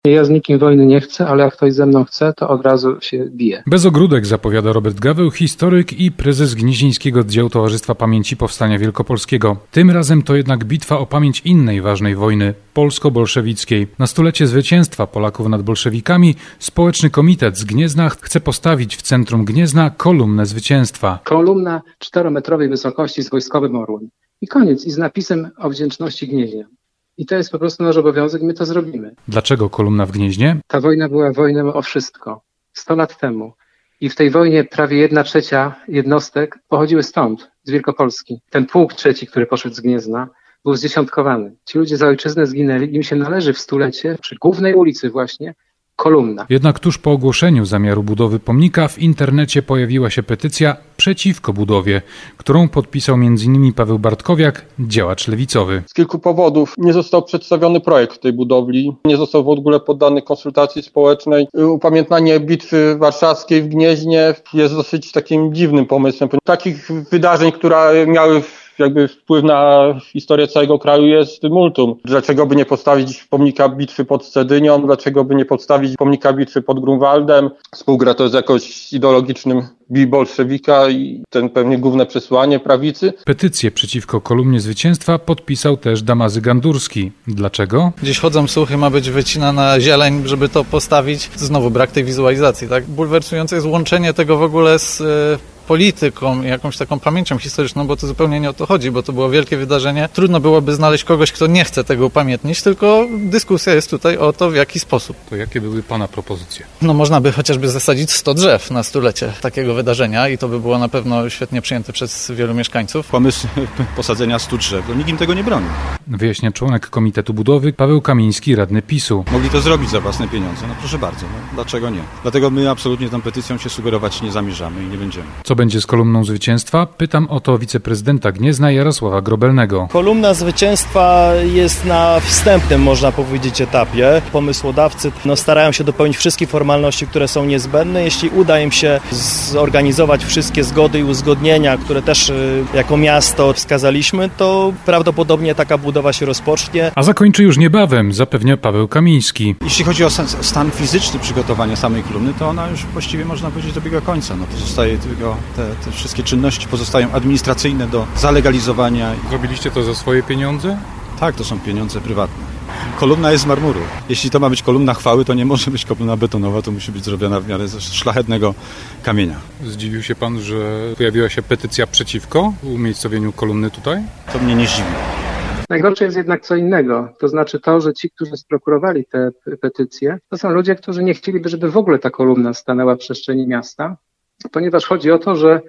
Ja z nikim wojny nie chcę, ale jak ktoś ze mną chce, to od razu się bije. Bez ogródek, zapowiada Robert Gaweł, historyk i prezes Gnieźnieńskiego Oddziału Towarzystwa Pamięci Powstania Wielkopolskiego. Tym razem to jednak bitwa o pamięć innej ważnej wojny, polsko-bolszewickiej. Na stulecie zwycięstwa Polaków nad bolszewikami Społeczny Komitet z Gniezna chce postawić w centrum Gniezna kolumnę zwycięstwa. Kolumna 4-metrowej wysokości z wojskowym orłem. I koniec. I z napisem o wdzięczności Gnieźnia. I to jest po prostu nasz obowiązek, my to zrobimy. Dlaczego kolumna w Gnieźnie? Ta wojna była wojną o wszystko. 100 lat temu. I w tej wojnie prawie 1/3 jednostek pochodziły stąd, z Wielkopolski. Ten pułk trzeci, który poszedł z Gniezna, był zdziesiątkowany. Ci ludzie za ojczyznę zginęli, im się należy w stulecie, przy głównej ulicy właśnie, kolumna. Jednak tuż po ogłoszeniu zamiaru budowy pomnika w internecie pojawiła się petycja przeciwko budowie, którą podpisał m.in. Paweł Bartkowiak, działacz lewicowy. Z kilku powodów nie został przedstawiony projekt tej budowli, nie został w ogóle poddany konsultacji społecznej. Upamiętnianie Bitwy Warszawskiej w Gnieźnie jest dosyć takim dziwnym pomysłem. Takich wydarzeń, które miały wpływ na historię całego kraju jest multum. Dlaczego by nie postawić pomnika bitwy pod Scedynią? Dlaczego by nie postawić pomnika bitwy pod Grunwaldem? Współgra to z jakoś ideologicznym bolszewika i ten pewnie główne przesłanie prawicy. Petycję przeciwko kolumnie zwycięstwa podpisał też Damazy Gandurski. Dlaczego? Gdzieś chodzą słuchy, ma być wycinana zieleń, żeby to postawić. Znowu brak tej wizualizacji, tak? Bulwersujące jest łączenie tego w ogóle z polityką, jakąś taką pamięcią historyczną, bo to zupełnie nie o to chodzi, bo to było wielkie wydarzenie. Trudno byłoby znaleźć kogoś, kto nie chce tego upamiętnić, tylko dyskusja jest tutaj o to, w jaki sposób. To jakie były Pana propozycje? Można by chociażby zasadzić 100 drzew na stulecie takiego wydarzenia i to by było na pewno świetnie przyjęte przez wielu mieszkańców. Pomysł posadzenia 100 drzew, to nikt im tego nie broni. Wyjaśnia członek Komitetu Budowy Paweł Kamiński, radny PiS-u. Mogli to zrobić za własne pieniądze, proszę bardzo, dlaczego nie? Dlatego my absolutnie tą petycją się sugerować nie zamierzamy i nie będziemy. Co będzie z kolumną zwycięstwa? Pytam o to wiceprezydenta Gniezna Jarosława Grobelnego. Kolumna zwycięstwa jest na wstępnym, można powiedzieć, etapie. Pomysłodawcy starają się dopełnić wszystkie formalności, które są niezbędne. Jeśli uda im się zorganizować wszystkie zgody i uzgodnienia, które też jako miasto wskazaliśmy, to prawdopodobnie taka budowa się rozpocznie. A zakończy już niebawem, zapewnia Paweł Kamiński. Jeśli chodzi o stan fizyczny przygotowania samej kolumny, to ona już właściwie można powiedzieć dobiega końca. Pozostaje tylko te wszystkie czynności pozostają administracyjne do zalegalizowania. Zrobiliście to za swoje pieniądze? Tak, to są pieniądze prywatne. Kolumna jest z marmuru. Jeśli to ma być kolumna chwały, to nie może być kolumna betonowa, to musi być zrobiona w miarę szlachetnego kamienia. Zdziwił się Pan, że pojawiła się petycja przeciwko umiejscowieniu kolumny tutaj? To mnie nie zdziwi. Najgorsze jest jednak co innego, to znaczy to, że ci, którzy sprokurowali te petycje, to są ludzie, którzy nie chcieliby, żeby w ogóle ta kolumna stanęła w przestrzeni miasta, ponieważ chodzi o to, że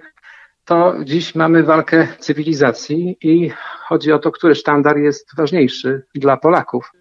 to dziś mamy walkę cywilizacji i chodzi o to, który sztandar jest ważniejszy dla Polaków.